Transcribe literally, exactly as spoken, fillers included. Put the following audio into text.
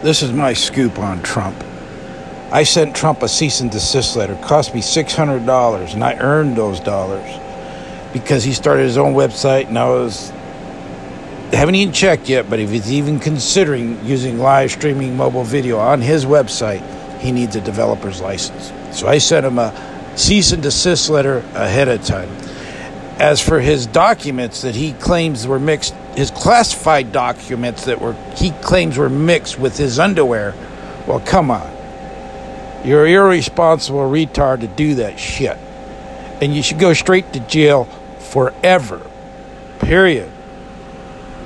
This is my scoop on Trump. I sent Trump a cease and desist letter. It cost me six hundred dollars, and I earned those dollars because he started his own website, and I was haven't even checked yet, but if he's even considering using live streaming mobile video on his website, he needs a developer's license. So I sent him a cease and desist letter ahead of time. As for his documents that he claims were mixed, his classified documents that were he claims were mixed with his underwear, well, come on. You're an irresponsible retard to do that shit. And you should go straight to jail forever. Period.